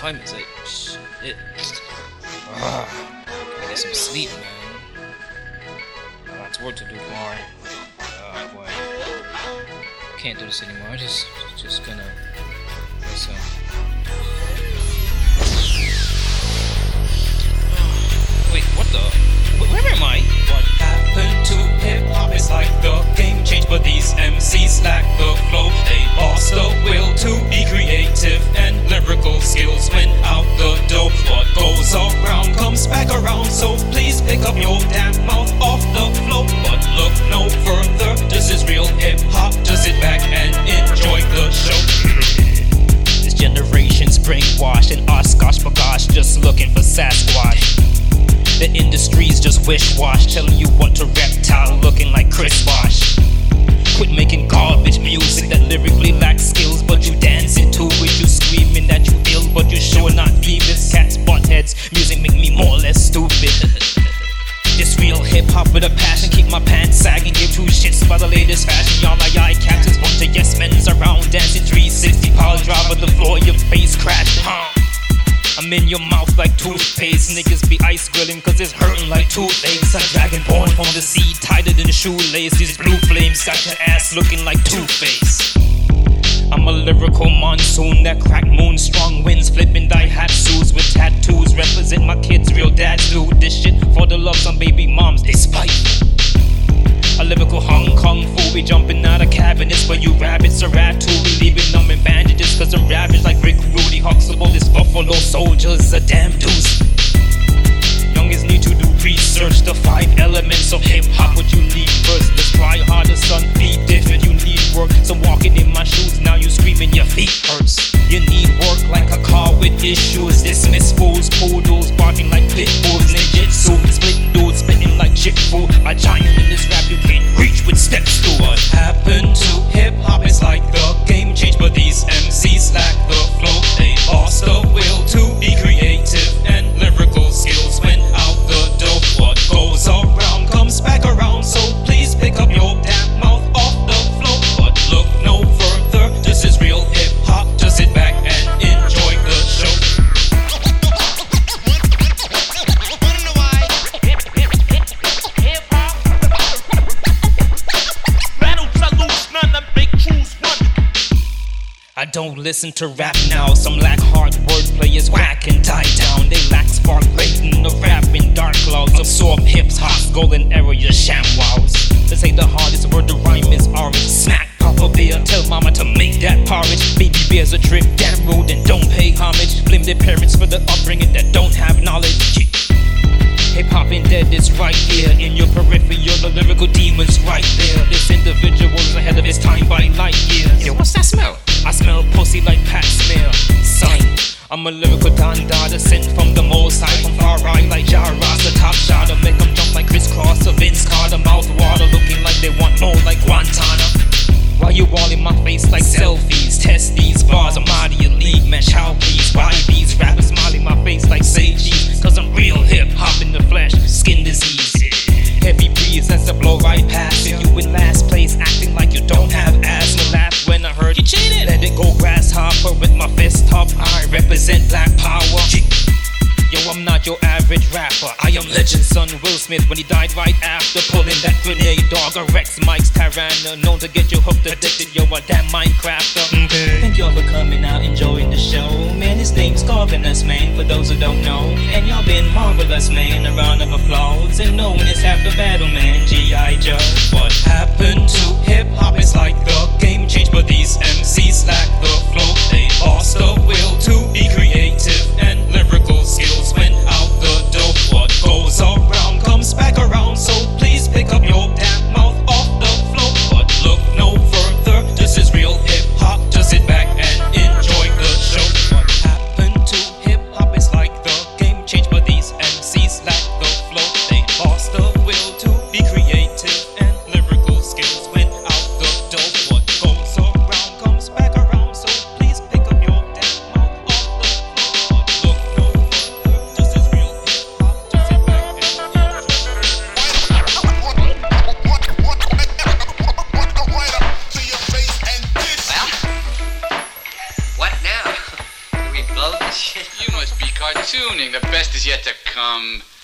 time is it? Shit. Gotta get some sleep, man. Lots of work to do tomorrow. Boy. Can't do this anymore. I'm just gonna listen. Wait, what the? Where am I? What happened to hip-hop? It's like the game changed, but these MCs lack the flow. They lost the will to be creative, and lyrical skills went out the door. What goes around comes back around, so please pick up your damn mouth off the floor. But look no further, this is real hip-hop. Just sit back and enjoy the show. This generation's brainwashed, and Oshkosh bagosh just looking for Sasquatch. The industry's just wish-wash, telling you what to reptile, looking like Chris Bosh. Quit making garbage music that lyrically lacks skills, but you dance it to it. You screaming that you ill, but you sure not Beavis. Cats, butt heads, music make me more or less stupid. This real hip-hop with a passion, keep my pants sagging, give two shits about the latest fashion. Y'all like eye captains, bunch of yes men's around, dancing 360, power drive on the floor, your face crashing. I'm in your mouth like toothpaste. Niggas be ice grilling cause it's hurting like toothaches. A dragon born from the sea, tighter than a shoelace. These blue flames got your ass looking like Two-Face. I'm a lyrical monsoon that crack moon, strong winds, flipping daihatsus with tattoos. Represent my kids, real dads do this shit for the love some baby moms, they spiteful. A lyrical Hong Kong fool, we jumping out of cabinets where you rabbits are at too. We leaving them in bandages cause I'm ravaged like Rick Rudy. Huxtable, this Buffalo Soldier's a damn deuce. Youngins need to do research, the 5 elements of hip-hop. What you need first, let's try harder, son, be different. You need work, so walking in my shoes, now you screaming your feet hurts. You need work like a car with issues. Dismiss fools, poodles, barking like pit bulls. Ninjutsu, splitting dudes, spitting like chick food. A giant in this rap you can't reach with steps to. What happened to hip-hop? It's like the game changed, but these MCs lack the flow. They lost the will to be creative, and lyrical skills went out the door. What goes around comes back around, so please pick up your damn mouth off the floor. But look no further, this is real hip-hop. Just sit back and enjoy the show. I don't listen to rap now. Some lack hard wordplay is whack and die down. They lack spark blatant of rap in dark clouds. Absorb hips, hops, golden era, your sham wows. They say the hardest word to rhyme is orange. Smack, pop a beer, tell mama to make that porridge. Baby bear's a trick, damn rude and don't pay homage. Blame their parents for the upbringing that don't have knowledge. Hip-hop ain't dead, it's right here in your periphery, the lyrical demons right there. This individual is ahead of his time by light years. Yo, what's that smell? I smell pussy like Pat Smear. Son, I'm a lyrical Don Dada, sent from the most high, from far right like Ja Rasta. Top shot to make them jump like Chris Cross or Vince Carter. Mouth water looking like they want more like Guantanamo. Why you all in my face like selfies? Test these bars, I'm out of your league, man, how please? Why these rappers smiling my face like say cheese? Cause I'm real hip-hop in the flesh, skin disease. Heavy breeze, that's a blow right past you. You in last place, acting like you don't have asthma. Laugh when I heard you cheated. Let it go grasshopper with my fist up. I represent black power. Yo, I'm not your average rapper. I am legend son Will Smith when he died right after pulling that grenade. Dog a Rex Mike's Tyranna, known to get you hooked, addicted. Yo, a damn Minecrafter. Thank y'all for coming out, enjoying the show. Man, his name's Carvinus, man, for those who don't know. And y'all been marvelous, man. A round of applause. And no one is half the battle, man. G.I. Joe. What happened to hip-hop? It's like the game changed, but these MCs lack the flow. They lost the will to be creative, and lyrical skills went out the door. What goes around comes back around, so please pick up your damn mouth off the floor. But look no further, this is real hip-hop. Just sit back and enjoy the show. What happened to hip-hop? It's like the game changed, but these MCs lack the flow. They lost the will to be creative, and lyrical skills went out the door. What goes around comes You must be cartooning. The best is yet to come.